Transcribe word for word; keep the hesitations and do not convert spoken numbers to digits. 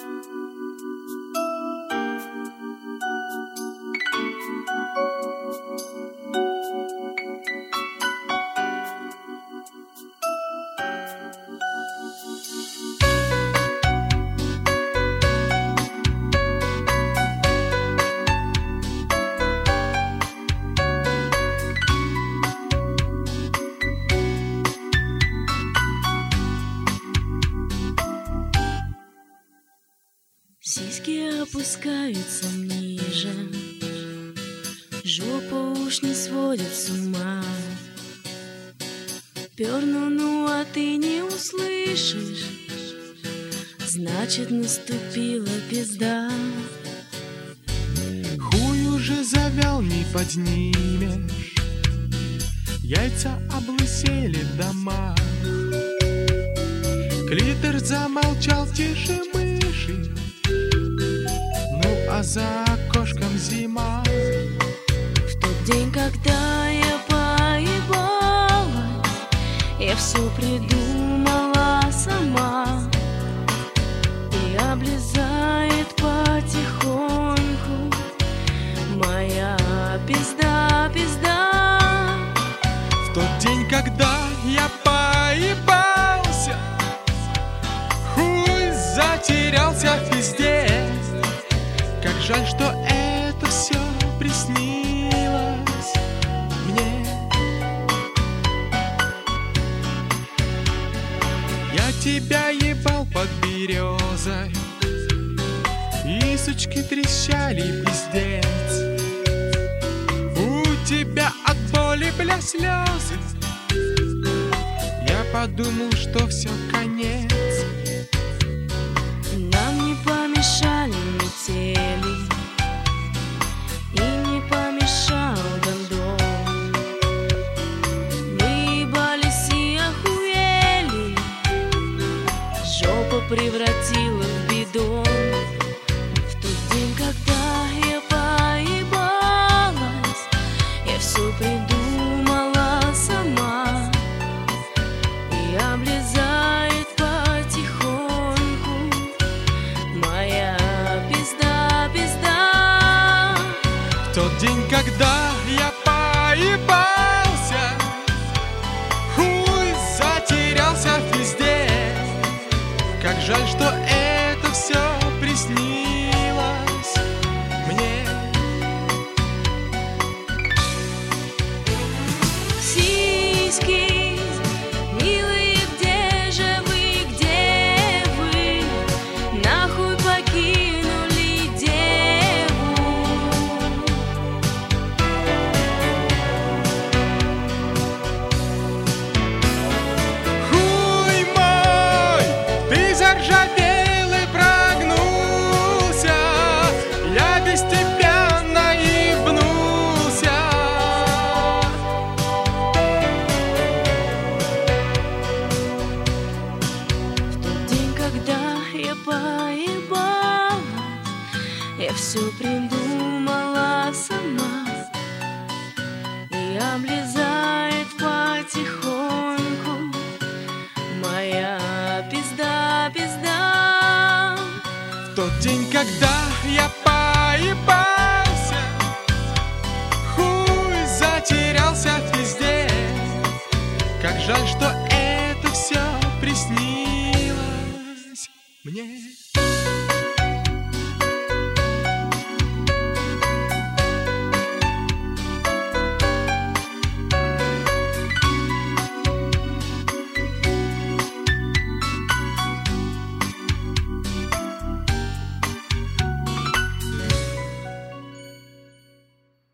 Сиськи опускаются ниже, жопа уж не сводит с ума. Перну, ну а ты не услышишь, значит наступила пизда. Хуй уже завял, не поднимешь, яйца облысели дома. Клитор замолчал тише мыши, ну а за окошком зима. В тот день, когда я поебалась, я все придумала сама. И облизает потихоньку моя пизда, пизда. В тот день, когда я поебался, хуй затерялся везде. Как жаль, что это все приснилось мне. Я тебя ебал под березой, и сучки трещали, пиздец. У тебя от боли, бля, слезы. Я подумал, что все конец. Нам не помешали метели, и не помешал гондон. Мы ебались и охуели, жопа превратила в бидон. В тот день, когда я поебалась, я все придумала сама. И облизает потихоньку моя пизда, пизда. В тот день, когда я поебался, хуй затерялся везде. Как жаль, что это все приснилось мне. Сиськи, милые, где же вы, где вы? Нахуй покинули деву. Хуй мой, ты заржавел и прогнулся, я без тебя наебнулся. В тот день, когда я поебалась, я все придумала сама. И облизает потихоньку моя пизда, пизда. В тот день, когда я поебался, хуй затерялся везде. Как жаль, что это все приснилось мне.